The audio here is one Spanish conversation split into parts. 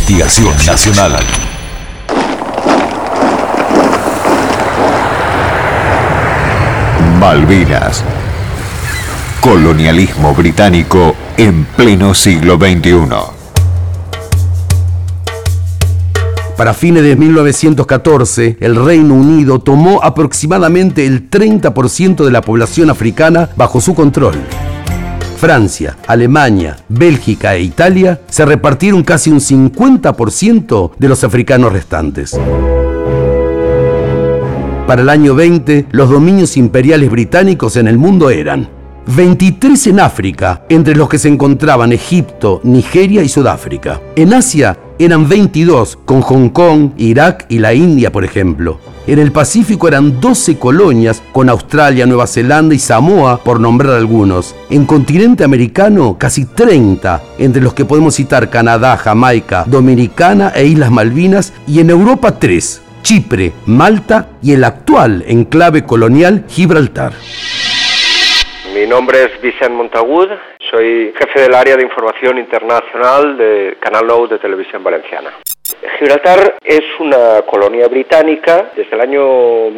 investigación nacional. Malvinas. Colonialismo británico en pleno siglo XXI. Para fines de 1914, el Reino Unido tomó aproximadamente el 30% de la población africana bajo su control. Francia, Alemania, Bélgica e Italia se repartieron casi un 50% de los africanos restantes. Para el año 20, los dominios imperiales británicos en el mundo eran 23 en África, entre los que se encontraban Egipto, Nigeria y Sudáfrica. En Asia eran 22, con Hong Kong, Irak y la India, por ejemplo. En el Pacífico eran 12 colonias, con Australia, Nueva Zelanda y Samoa, por nombrar algunos. En continente americano, casi 30, entre los que podemos citar Canadá, Jamaica, Dominicana e Islas Malvinas, y en Europa 3, Chipre, Malta y el actual enclave colonial Gibraltar. Mi nombre es Vicent Montagut, soy jefe del área de información internacional de Canal 9 de Televisión Valenciana. Gibraltar es una colonia británica desde el año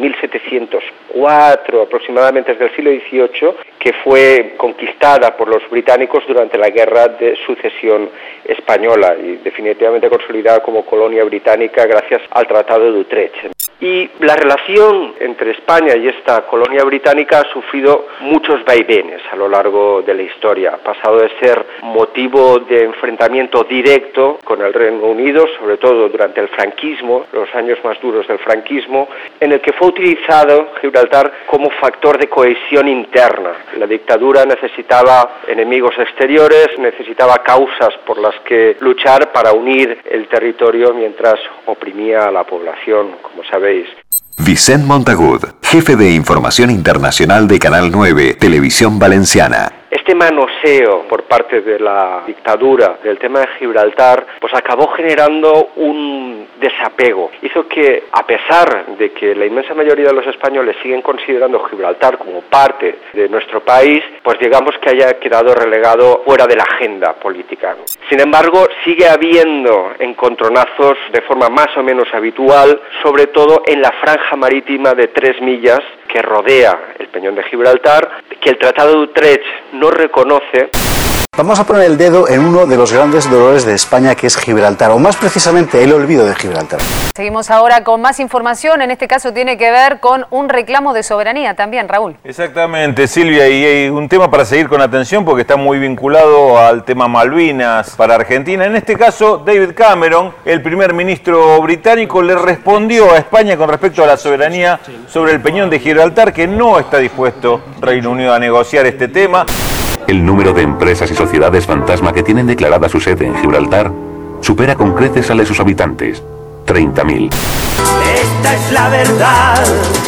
1704, aproximadamente desde el siglo XVIII, que fue conquistada por los británicos durante la Guerra de Sucesión Española y definitivamente consolidada como colonia británica gracias al Tratado de Utrecht. Y la relación entre España y esta colonia británica ha sufrido muchos vaivenes a lo largo de la historia. Ha pasado de ser motivo de enfrentamiento directo con el Reino Unido, sobre todo durante el franquismo, los años más duros del franquismo, en el que fue utilizado Gibraltar como factor de cohesión interna. La dictadura necesitaba enemigos exteriores, necesitaba causas por las que luchar para unir el territorio mientras oprimía a la población, como sabéis. Vicent Montagut, jefe de información internacional de Canal 9, Televisión Valenciana. Este manoseo por parte de la dictadura del tema de Gibraltar pues acabó generando un desapego. Hizo que, a pesar de que la inmensa mayoría de los españoles siguen considerando Gibraltar como parte de nuestro país, pues digamos que haya quedado relegado fuera de la agenda política. Sin embargo, sigue habiendo encontronazos de forma más o menos habitual, sobre todo en la franja marítima de 3 millas que rodea el Peñón de Gibraltar, que el Tratado de Utrecht no reconoce. Vamos a poner el dedo en uno de los grandes dolores de España, que es Gibraltar, o más precisamente el olvido de Gibraltar. Seguimos ahora con más información, en este caso tiene que ver con un reclamo de soberanía también, Raúl. Exactamente, Silvia, y hay un tema para seguir con atención porque está muy vinculado al tema Malvinas para Argentina. En este caso, David Cameron, el primer ministro británico, le respondió a España con respecto a la soberanía sobre el Peñón de Gibraltar, que no está dispuesto Reino Unido a negociar este tema. El número de empresas y sociedades fantasma que tienen declarada su sede en Gibraltar supera con creces al de sus habitantes, 30.000. Esta es la verdad,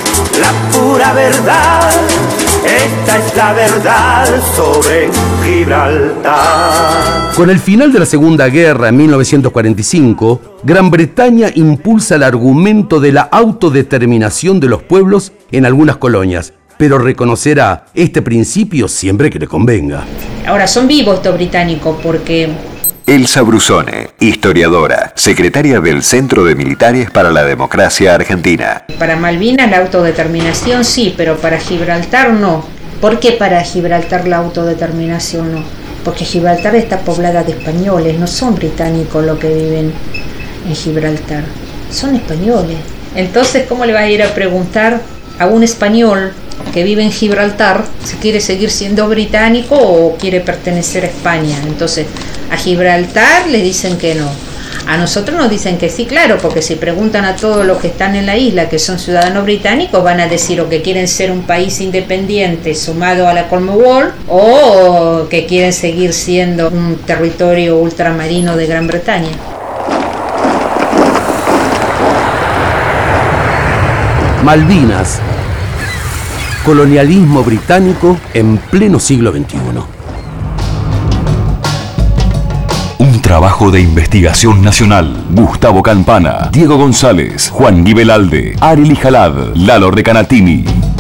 la pura verdad. Esta es la verdad sobre Gibraltar. Con el final de la Segunda Guerra en 1945, Gran Bretaña impulsa el argumento de la autodeterminación de los pueblos en algunas colonias, pero reconocerá este principio siempre que le convenga. Ahora, son vivos estos británicos porque... Elsa Brusone, historiadora, secretaria del Centro de Militares para la Democracia Argentina. Para Malvinas la autodeterminación sí, pero para Gibraltar no. ¿Por qué para Gibraltar la autodeterminación no? Porque Gibraltar está poblada de españoles, no son británicos los que viven en Gibraltar, son españoles. Entonces, ¿cómo le vas a ir a preguntar a un español que vive en Gibraltar si quiere seguir siendo británico o quiere pertenecer a España? Entonces, a Gibraltar le dicen que no. A nosotros nos dicen que sí, claro, porque si preguntan a todos los que están en la isla que son ciudadanos británicos, van a decir o que quieren ser un país independiente sumado a la Commonwealth o que quieren seguir siendo un territorio ultramarino de Gran Bretaña. Malvinas. Colonialismo británico en pleno siglo XXI. Un trabajo de investigación nacional. Gustavo Campana, Diego González, Juan Guibelalde, Arely Jalad, Lalo Recanatini.